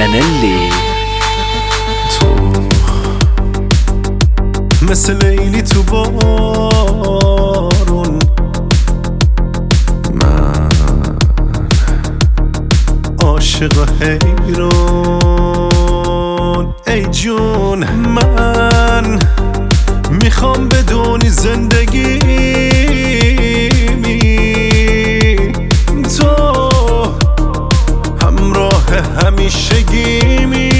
منلی. تو مثل لیلی تو بارون، من عاشق حیران. ای جون من میخوام بدونی زندگی تو همراه همیشگیمی.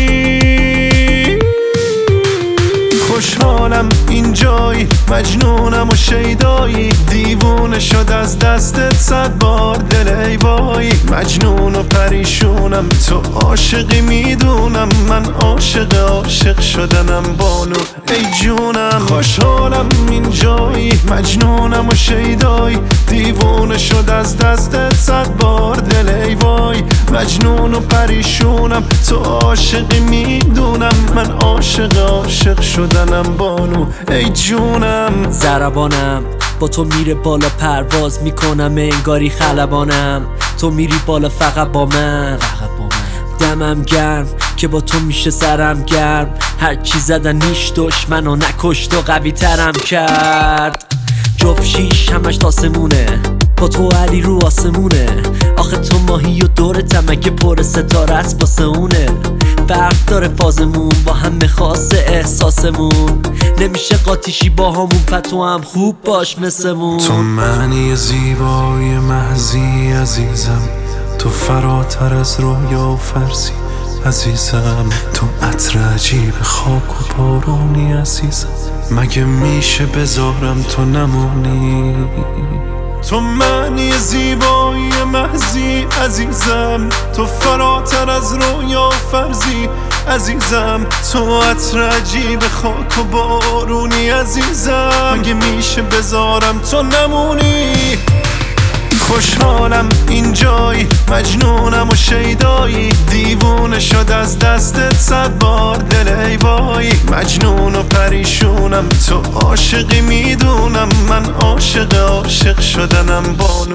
خوشحالم اینجایی، مجنونم و شیدایی، دیوونه شد از دستت 100 بار دل ای وای. مجنون و پریشونم، تو عاشقی میدونم، من عاشق شدنم بانو ای جونم. خوشحالم اینجایی، مجنونم و شیدایی، دیوونه شد از دستت 100 بار دل ای وای. مجنون و پریشونم، تو عاشقی میدونم، من عاشق شدنم بانو ای جونم. ضربانم با تو میره بالا، پرواز میکنم انگاری خلبانم. تو میری بالا فقط با من، دمم گرم که با تو میشه سرم گرم. هر چی زدن نیش دشمنو نکشت و قوی ترم کرد. جفت شیش همش تاسمونه، با تو علی رو آسمونه. آخه تو ماهی و دورتم اگه پر ستاره است واسه اونه. فرق داره فازمون با همه خاصه احساسمون، نمیشه قاطیشی با همون پتو هم خوب باش مثلمون. تو معنی زیبای محضی عزیزم، تو فراتر از رویا و فرضی عزیزم. تو عطر عجیب خاک و بارونی عزیزم، مگه میشه بذارم تو نمونی. تو معنی زیبایی محضی عزیزم، تو فراتر از رویا و فرضی عزیزم. تو عطر عجیب خاک و بارونی عزیزم، مگه میشه بذارم تو نمونی. خوشحالم اینجایی، مجنونم و شیدایی، دیوونه شد از دستت 100 بار دل ای وای. مجنون و پریشونم، تو عاشقی میدونم، من عاشق شدنم بانو.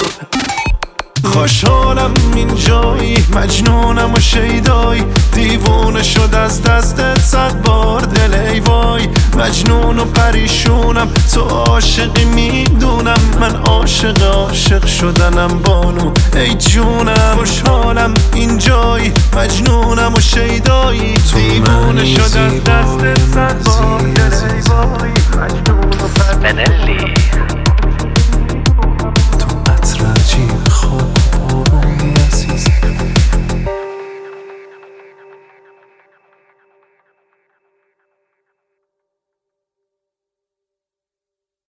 خوشحالم اینجایی، مجنونم و شیدایی، دیوونه شد از دستت 100 بار دل ای وای. مجنون و پریشونم، تو عاشقی میدونم، من عاشق شدنم بانو ای جونم. خوشحالم اینجایی، مجنونم و شیدایی، دیوونه شد از دستت